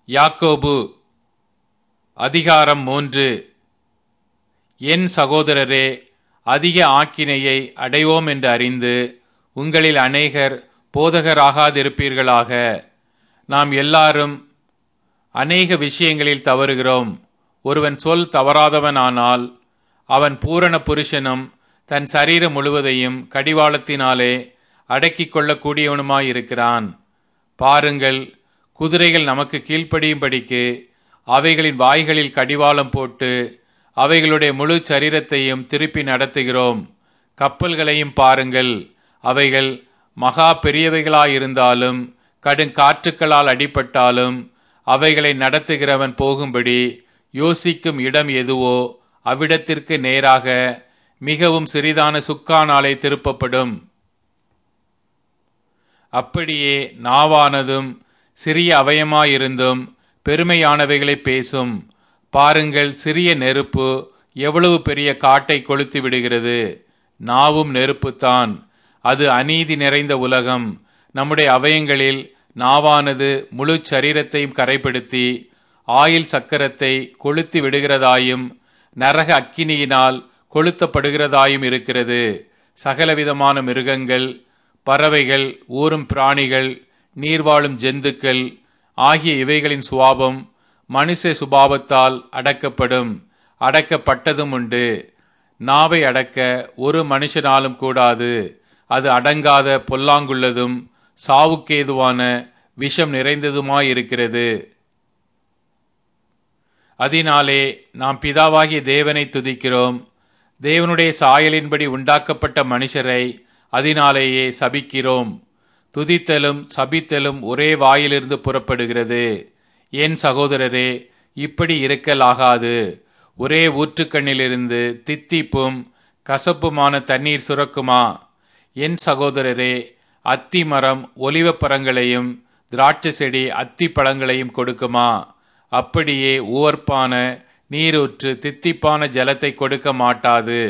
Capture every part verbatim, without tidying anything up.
யாக்கோபு அதிகாரம் மூன்று. என் சகோதரரே, அதிக ஆக்கினையை அடைவோம் என்று அறிந்து உங்களில் அநேகர் போதகராகாதிருப்பீர்களாக. நாம் எல்லாரும் அநேக விஷயங்களில் தவறுகிறோம். ஒருவன் சொல் தவறாதவனானால் அவன் பூரண புருஷனும் தன் சரீரம் முழுவதையும் கடிவாளத்தினாலே அடக்கிக் கொள்ளக்கூடியவனுமாயிருக்கிறான். பாருங்கள், குதிரைகள் நமக்கு கீழ்ப்படியும்படிக்கு அவைகளின் வாய்களில் கடிவாளம் போட்டு அவைகளுடைய முழு சரீரத்தையும் திருப்பி நடத்துகிறோம். கப்பல்களையும் பாருங்கள், அவைகள் மகா பெரியவைகளாயிருந்தாலும் கடுங்காற்றுக்களால் அடிபட்டாலும் அவைகளை நடத்துகிறவன் போகும்படி யோசிக்கும் இடம் எதுவோ அவ்விடத்திற்கு நேராக மிகவும் சிறிதான சுக்கானாலே திருப்பப்படும். அப்படியே நாவானதும் சிறிய அவயமாயிருந்தும் பெருமையானவைகளை பேசும். பாருங்கள், சிறிய நெருப்பு எவ்வளவு பெரிய காட்டை கொளுத்தி விடுகிறது. நாவும் நெருப்புத்தான். அது அநீதி நிறைந்த உலகம். நம்முடைய அவயங்களில் நாவானது முழு சரீரத்தையும் கரைப்படுத்தி ஆயில் சக்கரத்தை கொளுத்தி விடுகிறதாயும் நரக அக்கினியினால் கொளுத்தப்படுகிறதாயும் இருக்கிறது. சகலவிதமான மிருகங்கள், பறவைகள், ஊரும் பிராணிகள், நீர்வாழும் ஜந்துக்கள் ஆகிய இவைகளின் சுபாவம் மனுஷ சுபாவத்தால் அடக்கப்படும், அடக்கப்பட்டதும் உண்டு. நாவை அடக்க ஒரு மனுஷனாலும் கூடாது. அது அடங்காத பொல்லாங்குள்ளதும் சாவுக்கேதுவான விஷம் நிறைந்ததுமாயிருக்கிறது. அதனாலே நாம் பிதாவாகிய தேவனை துதிக்கிறோம். தேவனுடைய சாயலின்படி உண்டாக்கப்பட்ட மனுஷரை அதனாலேயே சபிக்கிறோம். துதித்தலும் சபித்தலும் ஒரே வாயிலிருந்து புறப்படுகிறது. என் சகோதரரே, இப்படி இருக்கலாகாது. ஒரே ஊற்றுக்கண்ணிலிருந்து தித்திப்பும் கசப்புமான தண்ணீர் சுரக்குமா? என் சகோதரரே, அத்தி மரம் ஒலிவ பழங்களையும் திராட்சை செடி அத்தி பழங்களையும் கொடுக்குமா? அப்படியே உவர்ப்பான நீரூற்று தித்திப்பான ஜலத்தை கொடுக்க மாட்டாது.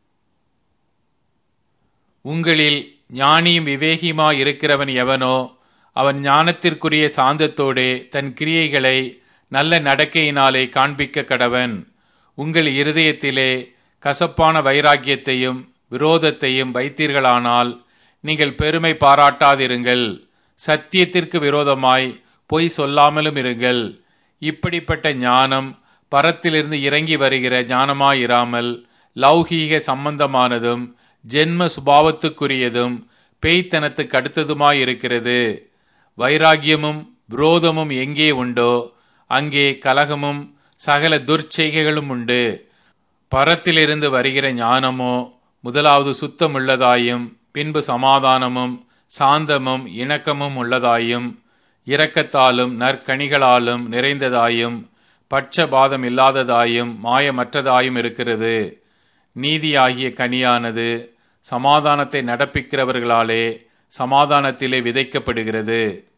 உங்களில் ஞானியும் விவேகியுமா இருக்கிறவன் எவனோ அவன் ஞானத்திற்குரிய சாந்தத்தோடே தன் கிரியைகளை நல்ல நடக்கையினாலே காண்பிக்க கடவன். உங்கள் இருதயத்திலே கசப்பான வைராக்கியத்தையும் விரோதத்தையும் வைத்தீர்களானால் நீங்கள் பெருமை பாராட்டாதிருங்கள். சத்தியத்திற்கு விரோதமாய் பொய் சொல்லாமலும் இருங்கள். இப்படிப்பட்ட ஞானம் பரத்திலிருந்து இறங்கி வருகிற ஞானமாயிராமல் லௌகீக சம்பந்தமானதும் ஜென்ம சுபாவத்துக்குரியதும் பேய்த்தனத்துக்கு அடுத்ததுமாயிருக்கிறது. வைராகியமும் விரோதமும் எங்கே உண்டோ அங்கே கலகமும் சகல துர்ச்செய்கைகளும் உண்டு. பரத்திலிருந்து வருகிற ஞானமோ முதலாவது சுத்தமுள்ளதாயும் பின்பு சமாதானமும் சாந்தமும் இணக்கமும் உள்ளதாயும் இரக்கத்தாலும் நற்கனிகளாலும் நிறைந்ததாயும் பட்சபாதம் இல்லாததாயும் மாயமற்றதாயும் இருக்கிறது. நீதியாகிய கனியானது சமாதானத்தை நடப்பிக்கிறவர்களாலே சமாதானத்திலே விதைக்கப்படுகிறது.